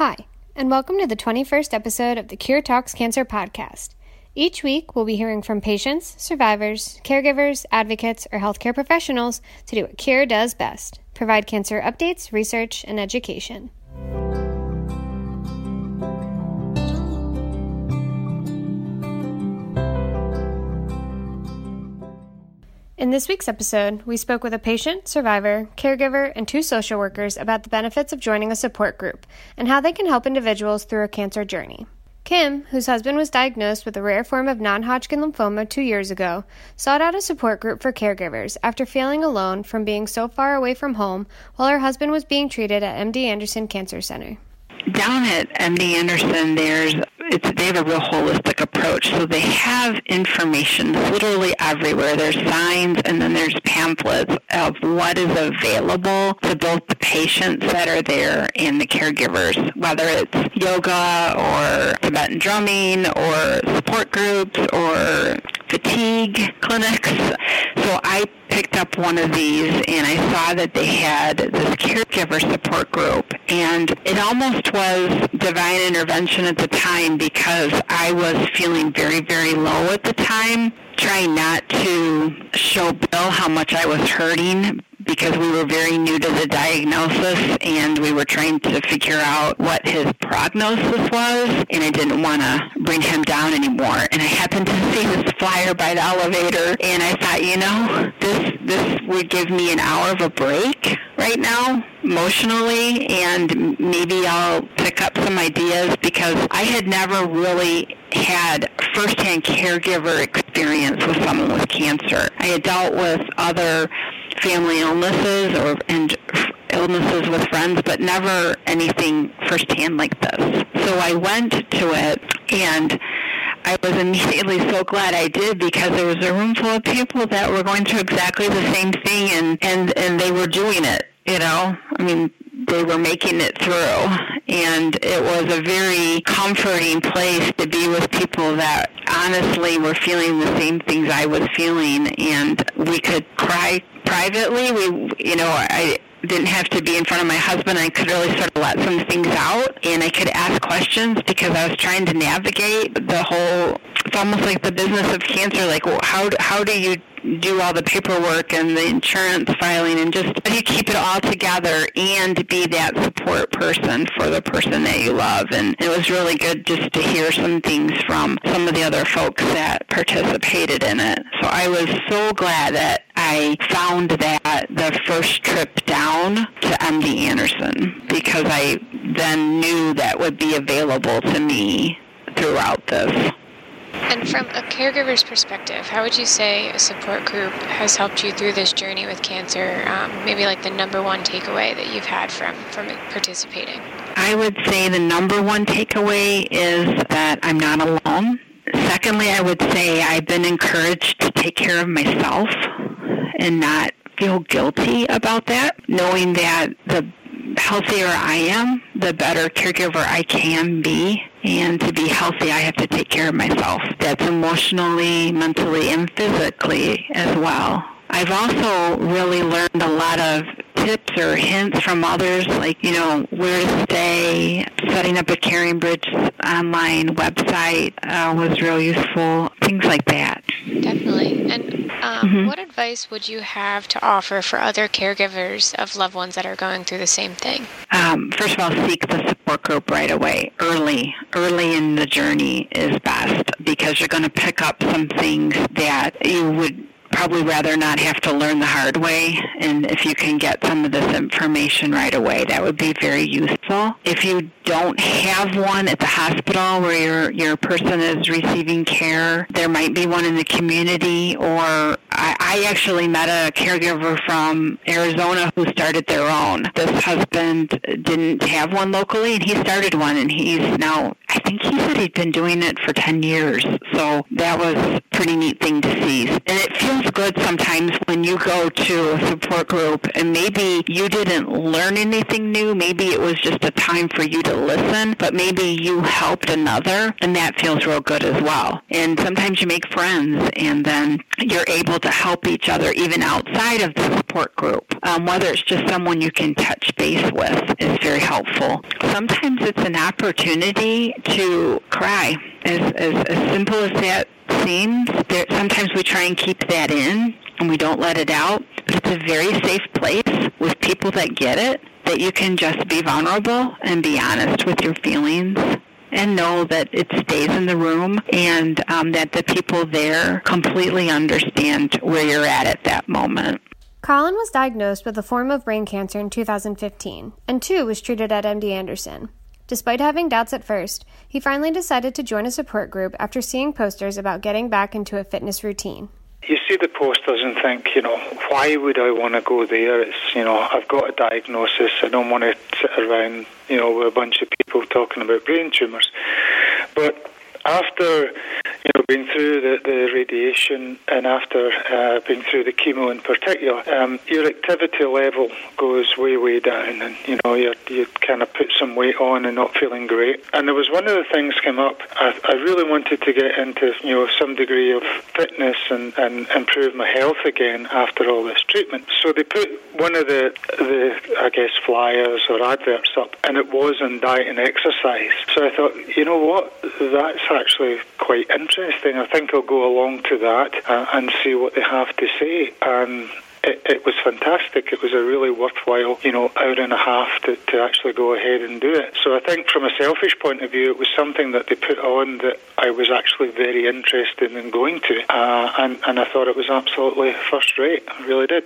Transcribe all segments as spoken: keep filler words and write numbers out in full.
Hi, and welcome to the twenty-first episode of the Cure Talks Cancer podcast. Each week, we'll be hearing from patients, survivors, caregivers, advocates, or healthcare professionals to do what Cure does best, provide cancer updates, research, and education. In this week's episode, we spoke with a patient, survivor, caregiver, and two social workers about the benefits of joining a support group and how they can help individuals through a cancer journey. Kim, whose husband was diagnosed with a rare form of non-Hodgkin lymphoma two years ago, sought out a support group for caregivers after feeling alone from being so far away from home while her husband was being treated at M D Anderson Cancer Center. Down at M D Anderson, there's it's, they have a real holistic approach. So they have information literally everywhere. There's signs and then there's pamphlets of what is available to both the patients that are there and the caregivers, whether it's yoga or Tibetan drumming or support groups or fatigue clinics. So I picked up one of these and I saw that they had this caregiver support group, and it almost was divine intervention at the time because I was feeling very, very low at the time, trying not to show Bill how much I was hurting because we were very new to the diagnosis and we were trying to figure out what his prognosis was, and I didn't want to bring him down anymore. And I happened to see this flyer by the elevator, and I thought, you know, this this would give me an hour of a break right now emotionally, and maybe I'll pick up some ideas because I had never really had firsthand caregiver experience with someone with cancer. I had dealt with other family illnesses or and illnesses with friends, but never anything firsthand like this. So I went to it, and I was immediately so glad I did because there was a room full of people that were going through exactly the same thing, and, and, and they were doing it, you know? I mean, they were making it through, and it was a very comforting place to be with people that honestly were feeling the same things I was feeling, and we could cry privately. We, you know, I didn't have to be in front of my husband. I could really sort of let some things out, and I could ask questions because I was trying to navigate the whole, it's almost like the business of cancer, like well, how, how do you do all the paperwork and the insurance filing, and just how do you keep it all together and be that support person for the person that you love. And it was really good just to hear some things from some of the other folks that participated in it. So I was so glad that I found that the first trip down to M D Anderson because I then knew that would be available to me throughout this. And from a caregiver's perspective, how would you say a support group has helped you through this journey with cancer? Um, maybe like the number one takeaway that you've had from, from participating? I would say the number one takeaway is that I'm not alone. Secondly, I would say I've been encouraged to take care of myself and not feel guilty about that, knowing that the healthier I am, the better caregiver I can be. And to be healthy, I have to take care of myself. That's emotionally, mentally, and physically as well. I've also really learned a lot of tips or hints from others, like, you know, where to stay, setting up a Caring Bridge online website uh, was real useful, things like that. Definitely. And um, mm-hmm. what advice would you have to offer for other caregivers of loved ones that are going through the same thing? Um, first of all, seek the support group right away, early. Early in the journey is best because you're going to pick up some things that you would probably rather not have to learn the hard way, and if you can get some of this information right away, that would be very useful. If you don't have one at the hospital where your your person is receiving care, there might be one in the community, or I, I actually met a caregiver from Arizona who started their own. This husband didn't have one locally, and he started one, and he's now, I think he said he'd been doing it for ten years, so that was a pretty neat thing to see. And it feels good sometimes when you go to a support group and maybe you didn't learn anything new, maybe it was just a time for you to to listen, but maybe you helped another, and that feels real good as well. And sometimes you make friends, and then you're able to help each other even outside of the support group. Um, whether it's just someone you can touch base with is very helpful. Sometimes it's an opportunity to cry. As, as, as simple as that seems, there, sometimes we try and keep that in, and we don't let it out. But it's a very safe place with people that get it, that you can just be vulnerable and be honest with your feelings and know that it stays in the room, and um, that the people there completely understand where you're at at that moment. Colin was diagnosed with a form of brain cancer in two thousand fifteen, and too was treated at M D Anderson. Despite having doubts at first, he finally decided to join a support group after seeing posters about getting back into a fitness routine. You see the posters and think, you know, why would I want to go there? It's, you know, I've got a diagnosis. I don't want to sit around, you know, with a bunch of people talking about brain tumours. But after, you know, being through the, the radiation and after uh, being through the chemo in particular, um, your activity level goes way, way down, and, you know, you you kind of put some weight on and not feeling great. And there was one of the things came up. I, I really wanted to get into, you know, some degree of fitness and, and improve my health again after all this treatment. So they put one of the, the, I guess, flyers or adverts up, and it was on diet and exercise. So I thought, you know what, that's actually quite interesting. I think I'll go along to that uh, and see what they have to say. And it, it was fantastic. It was a really worthwhile, you know, hour and a half to, to actually go ahead and do it. So I think from a selfish point of view, it was something that they put on that I was actually very interested in going to. Uh, and, and I thought it was absolutely first rate. I really did.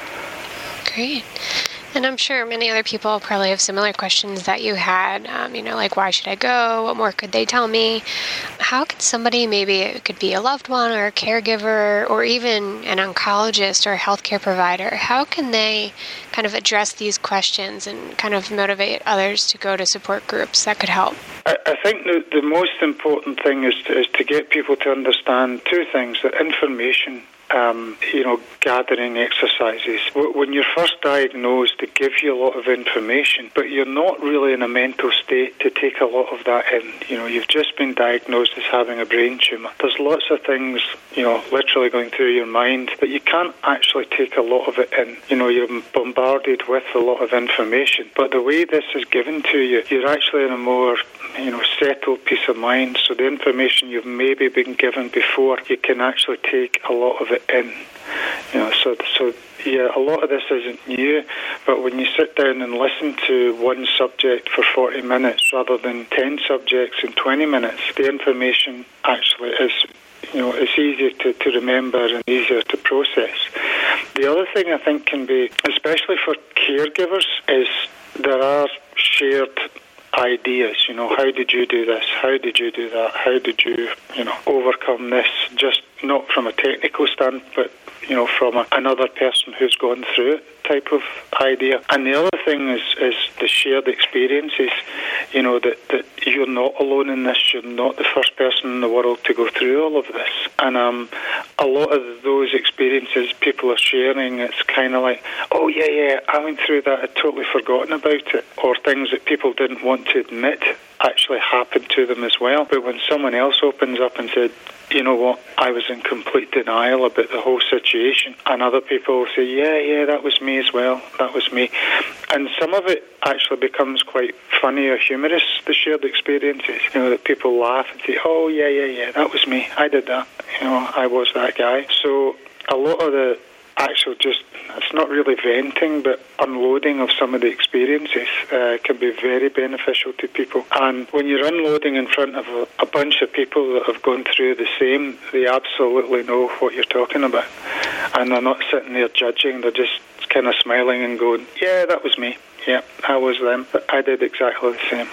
Great. And I'm sure many other people probably have similar questions that you had, um, you know, like, why should I go? What more could they tell me? How can somebody, maybe it could be a loved one or a caregiver or even an oncologist or a healthcare provider, how can they kind of address these questions and kind of motivate others to go to support groups that could help? I, I think the, the most important thing is to, is to get people to understand two things, that information Um, you know, gathering exercises. When you're first diagnosed, they give you a lot of information, but you're not really in a mental state to take a lot of that in. You know, you've just been diagnosed as having a brain tumour. There's lots of things, you know, literally going through your mind that you can't actually take a lot of it in. You know, you're bombarded with a lot of information, but the way this is given to you, you're actually in a more, you know, settled peace of mind. So the information you've maybe been given before, you can actually take a lot of it in. You know, so so yeah, a lot of this isn't new, but when you sit down and listen to one subject for forty minutes rather than ten subjects in twenty minutes, the information actually is, you know, it's easier to, to remember and easier to process. The other thing I think can be, especially for caregivers, is there are shared ideas. You know, how did you do this? How did you do that? How did you, you know, overcome this? Just not from a technical stand, but, you know, from a, another person who's gone through it type of idea. And the other thing is, is the shared experiences, you know, that, that you're not alone in this. You're not the first person in the world to go through all of this. And um, a lot of those experiences people are sharing, it's kind of like, oh, yeah, yeah, I went through that. I'd totally forgotten about it. Or things that people didn't want to admit actually happened to them as well. But when someone else opens up and said, you know what, I was in complete denial about the whole situation, and other people will say, yeah, yeah, that was me as well, that was me. And some of it actually becomes quite funny or humorous, the shared experiences, you know, that people laugh and say, oh, yeah, yeah, yeah, that was me, I did that, you know, I was that guy. So a lot of the actual just, it's not really venting, but unloading of some of the experiences uh, can be very beneficial to people. And when you're unloading in front of a, a bunch of people that have gone through the same, they absolutely know what you're talking about. And they're not sitting there judging, they're just kind of smiling and going, yeah, that was me. Yeah, I was them. But I did exactly the same.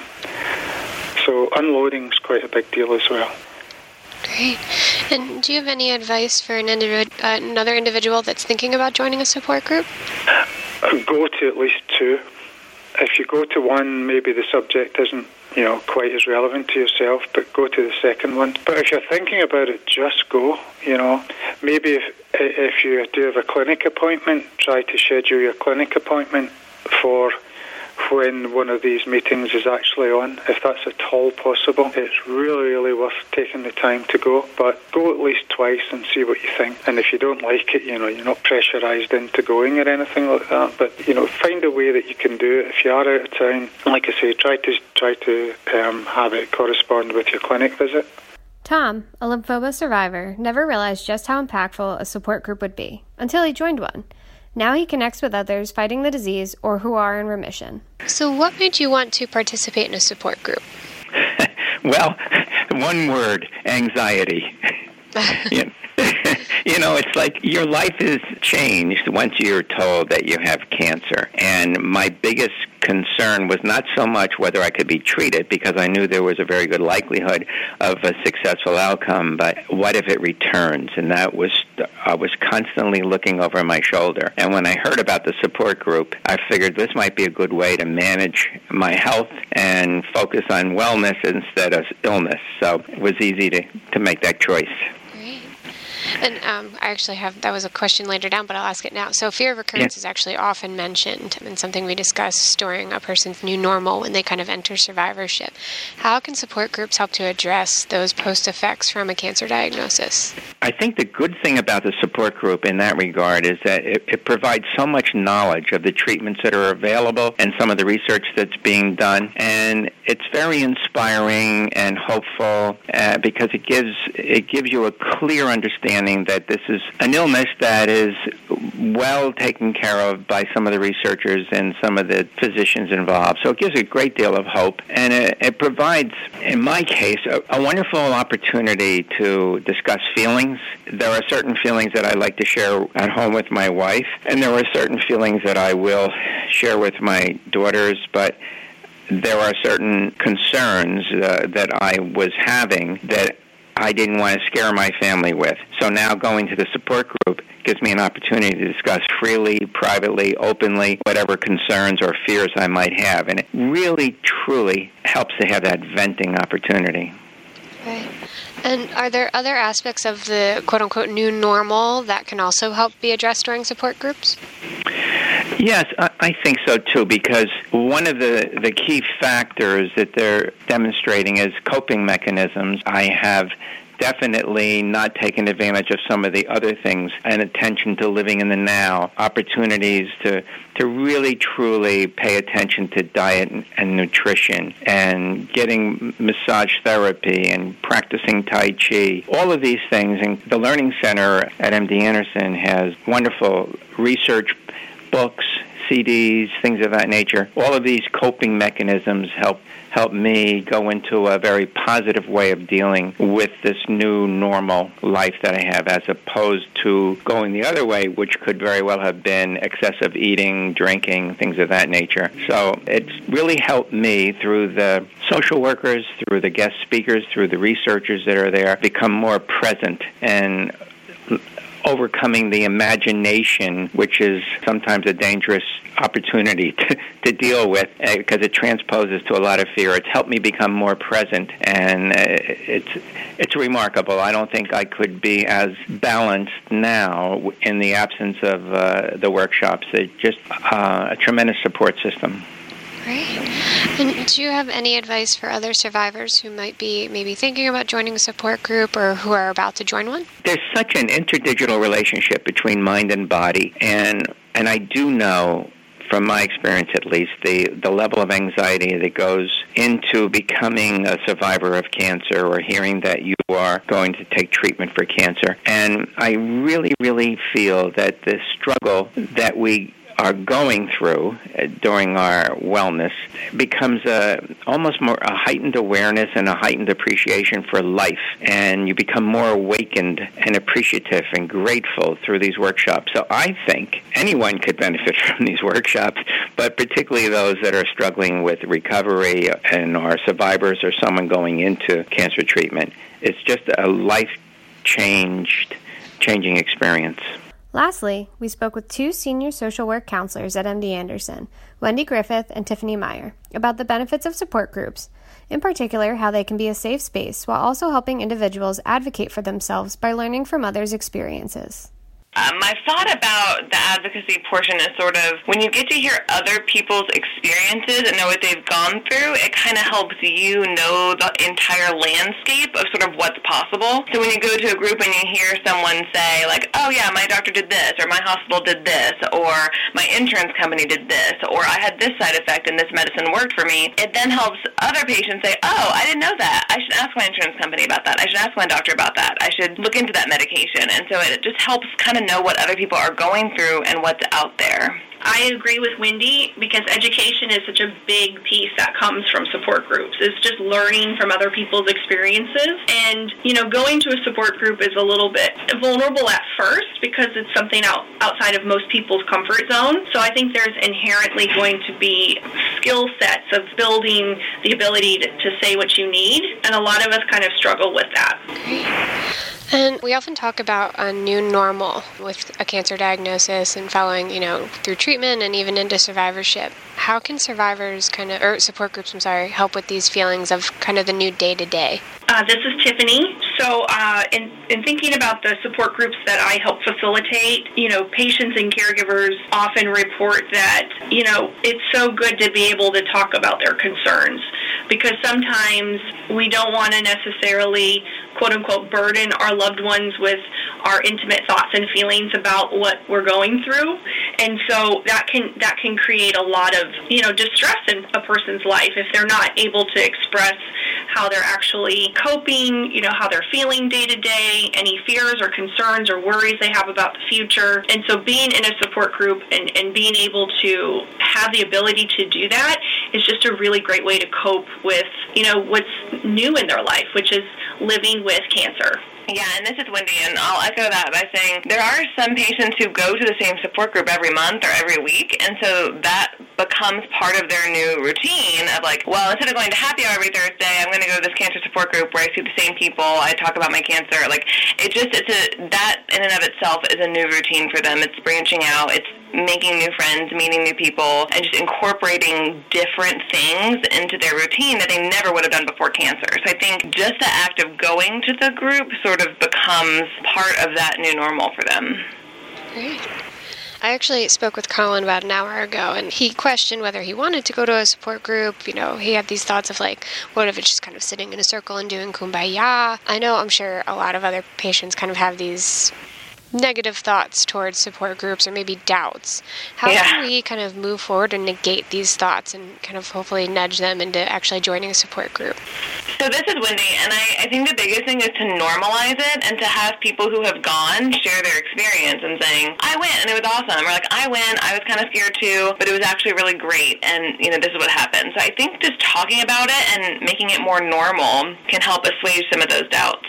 So unloading is quite a big deal as well. Great. And do you have any advice for an individ- uh, another individual that's thinking about joining a support group? Go to at least two. If you go to one, maybe the subject isn't, you know, quite as relevant to yourself, but go to the second one. But if you're thinking about it, just go, you know. Maybe if, if you do have a clinic appointment, try to schedule your clinic appointment for when one of these meetings is actually on, if that's at all possible. It's really, really worth taking the time to go, but go at least twice and see what you think. And if you don't like it, you know, you're not pressurised into going or anything like that, but, you know, find a way that you can do it. If you are out of town, like I say, try to try to um, have it correspond with your clinic visit. Tom, a lymphoma survivor, never realized just how impactful a support group would be until he joined one. Now he connects with others fighting the disease or who are in remission. So what made you want to participate in a support group? Well, one word, anxiety. you, you know, it's like your life is changed once you're told that you have cancer. And my biggest concern was not so much whether I could be treated, because I knew there was a very good likelihood of a successful outcome, but what if it returns? And that was, I was constantly looking over my shoulder. And when I heard about the support group, I figured this might be a good way to manage my health and focus on wellness instead of illness. So it was easy to, to make that choice. And um, I actually have, that was a question later down, but I'll ask it now. So fear of recurrence yeah. is actually often mentioned and something we discuss during a person's new normal when they kind of enter survivorship. How can support groups help to address those post-effects from a cancer diagnosis? I think the good thing about the support group in that regard is that it, it provides so much knowledge of the treatments that are available and some of the research that's being done. And it's very inspiring and hopeful uh, because it gives it gives you a clear understanding that this is an illness that is well taken care of by some of the researchers and some of the physicians involved. So it gives a great deal of hope, and it, it provides, in my case, a, a wonderful opportunity to discuss feelings. There are certain feelings that I like to share at home with my wife, and there are certain feelings that I will share with my daughters, but there are certain concerns uh, that I was having that I didn't want to scare my family with. So now going to the support group gives me an opportunity to discuss freely, privately, openly, whatever concerns or fears I might have. And it really, truly helps to have that venting opportunity. Right. And are there other aspects of the quote-unquote new normal that can also help be addressed during support groups? Yes, I think so too, because one of the, the key factors that they're demonstrating is coping mechanisms. I have definitely not taken advantage of some of the other things, and attention to living in the now, opportunities to to really truly pay attention to diet and, and nutrition, and getting massage therapy and practicing Tai Chi. All of these things, and the Learning Center at M D Anderson has wonderful research books, C Ds, things of that nature. All of these coping mechanisms help help me go into a very positive way of dealing with this new normal life that I have, as opposed to going the other way, which could very well have been excessive eating, drinking, things of that nature. So it's really helped me through the social workers, through the guest speakers, through the researchers that are there, become more present and overcoming the imagination, which is sometimes a dangerous opportunity to, to deal with uh, because it transposes to a lot of fear. It's helped me become more present, and uh, it's it's remarkable. I don't think I could be as balanced now in the absence of uh, the workshops. It's just uh, a tremendous support system. Great. And do you have any advice for other survivors who might be maybe thinking about joining a support group or who are about to join one? There's such an interdigital relationship between mind and body, and and I do know, from my experience at least, the, the level of anxiety that goes into becoming a survivor of cancer or hearing that you are going to take treatment for cancer. And I really, really feel that the struggle that we are going through uh, during our wellness becomes a almost more a heightened awareness and a heightened appreciation for life, and you become more awakened and appreciative and grateful through these workshops. So I think anyone could benefit from these workshops, but particularly those that are struggling with recovery and are survivors or someone going into cancer treatment. It's just a life-changed, changing experience. Lastly, we spoke with two senior social work counselors at M D Anderson, Wendy Griffith and Tiffany Meyer, about the benefits of support groups, in particular how they can be a safe space while also helping individuals advocate for themselves by learning from others' experiences. Uh, my thought about the advocacy portion is sort of when you get to hear other people's experiences and know what they've gone through, it kind of helps you know the entire landscape of sort of what's possible. So when you go to a group and you hear someone say, like, oh, yeah, my doctor did this, or my hospital did this, or my insurance company did this, or I had this side effect and this medicine worked for me, it then helps other patients say, oh, I didn't know that. I should ask my insurance company about that. I should ask my doctor about that. I should look into that medication. And so it just helps kind of know what other people are going through and what's out there. I agree with Wendy because education is such a big piece that comes from support groups. It's just learning from other people's experiences. And, you know, going to a support group is a little bit vulnerable at first because it's something out, outside of most people's comfort zone. So I think there's inherently going to be skill sets of building the ability to, to say what you need. And a lot of us kind of struggle with that. Great. And we often talk about a new normal with a cancer diagnosis and following, you know, through treatment and even into survivorship. How can survivors kind of, or support groups, I'm sorry, help with these feelings of kind of the new day-to-day? Uh, this is Tiffany. So uh, in, in thinking about the support groups that I help facilitate, you know, patients and caregivers often report that, you know, it's so good to be able to talk about their concerns because sometimes we don't want to necessarily, quote unquote, burden our loved ones with our intimate thoughts and feelings about what we're going through. And so that can that can create a lot of, you know, distress in a person's life if they're not able to express how they're actually coping, you know, how they're feeling day to day, any fears or concerns or worries they have about the future. And so being in a support group and, and being able to have the ability to do that is just a really great way to cope with, you know, what's new in their life, which is living with cancer. Yeah, and this is Wendy, and I'll echo that by saying there are some patients who go to the same support group every month or every week, and so that becomes part of their new routine of like, well, instead of going to happy hour every Thursday, I'm going to go to this cancer support group where I see the same people, I talk about my cancer. Like, it just, it's a, that in and of itself is a new routine for them. It's branching out, it's making new friends, meeting new people, and just incorporating different things into their routine that they never would have done before cancer. So I think just the act of going to the group sort of becomes part of that new normal for them. Great. I actually spoke with Colin about an hour ago, and he questioned whether he wanted to go to a support group. You know, he had these thoughts of like, what if it's just kind of sitting in a circle and doing kumbaya? I know, I'm sure a lot of other patients kind of have these negative thoughts towards support groups or maybe doubts. How yeah. can we kind of move forward and negate these thoughts and kind of hopefully nudge them into actually joining a support group? So this is Wendy, and I, I think the biggest thing is to normalize it and to have people who have gone share their experience and saying, I went and it was awesome. Or like, I went, I was kind of scared too, but it was actually really great, and you know, this is what happened. So I think just talking about it and making it more normal can help assuage some of those doubts.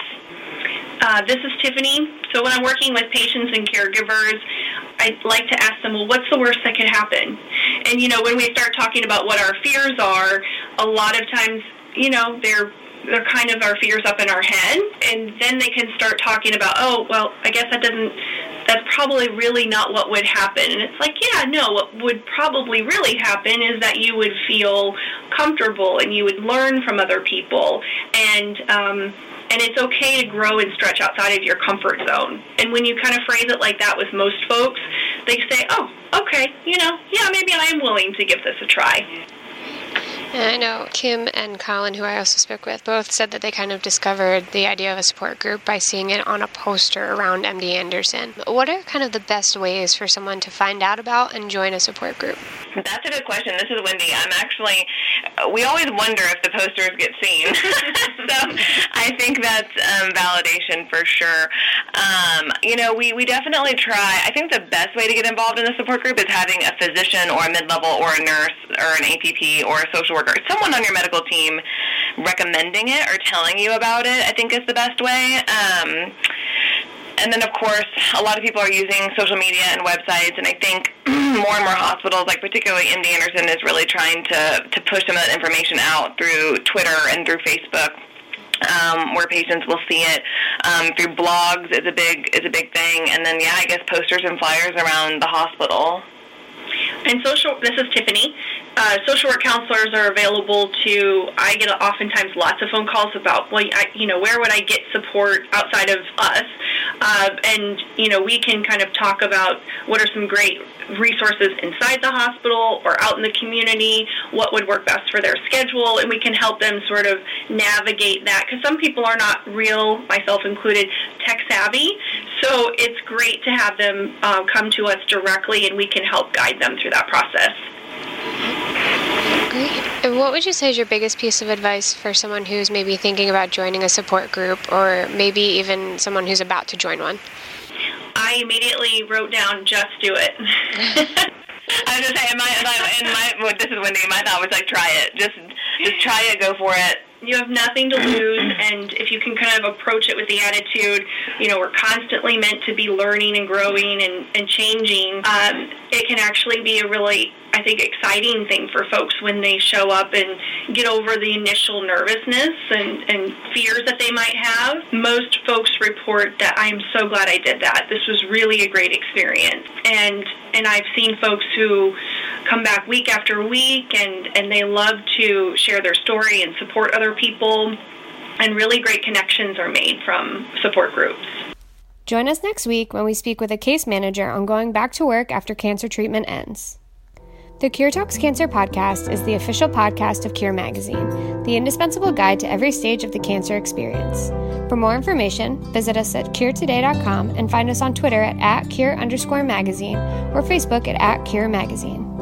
Uh, this is Tiffany. So when I'm working with patients and caregivers, I like to ask them, well, what's the worst that could happen? And, you know, when we start talking about what our fears are, a lot of times, you know, they're they're kind of our fears up in our head. And then they can start talking about, oh, well, I guess that doesn't, that's probably really not what would happen. And it's like, yeah, no, what would probably really happen is that you would feel comfortable and you would learn from other people. And, um, And it's okay to grow and stretch outside of your comfort zone. And when you kind of phrase it like that with most folks, they say, oh, okay, you know, yeah, maybe I am willing to give this a try. And I know Kim and Colin, who I also spoke with, both said that they kind of discovered the idea of a support group by seeing it on a poster around M D Anderson. What are kind of the best ways for someone to find out about and join a support group? That's a good question. This is Wendy. I'm actually, we always wonder if the posters get seen. So I think that's um, validation for sure. Um, you know, we, we definitely try. I think the best way to get involved in a support group is having a physician or a mid-level or a nurse or an A P P or a social worker, someone on your medical team recommending it or telling you about it, I think is the best way. Um, and then, of course, a lot of people are using social media and websites, and I think more and more hospitals, like particularly M D Anderson, is really trying to, to push some of that information out through Twitter and through Facebook. Um, where patients will see it um, through blogs is a big is a big thing, and then yeah, I guess posters and flyers around the hospital. And social, this is Tiffany. Uh, social work counselors are available to, I get oftentimes lots of phone calls about, well, I, you know, where would I get support outside of us? Uh, and, you know, we can kind of talk about what are some great resources inside the hospital or out in the community, what would work best for their schedule, and we can help them sort of navigate that, because some people are not real, myself included, tech savvy. So it's great to have them uh, come to us directly, and we can help guide them through that process. Great. And what would you say is your biggest piece of advice for someone who's maybe thinking about joining a support group, or maybe even someone who's about to join one? I immediately wrote down, just do it. I was going to say, in my, in my, well, this is Wendy, my thought was like, try it. Just, just try it, go for it. You have nothing to lose, and if you can kind of approach it with the attitude, you know, we're constantly meant to be learning and growing and, and changing, um, it can actually be a really, I think, exciting thing for folks when they show up and get over the initial nervousness and, and fears that they might have. Most folks report that, I'm so glad I did that. This was really a great experience. And and I've seen folks who come back week after week, and, and they love to share their story and support other people, and really great connections are made from support groups. Join us next week when we speak with a case manager on going back to work after cancer treatment ends. The Cure Talks Cancer podcast is the official podcast of Cure Magazine, the indispensable guide to every stage of the cancer experience. For more information, visit us at cure today dot com and find us on Twitter at, at cure underscore magazine or Facebook at, at cure magazine.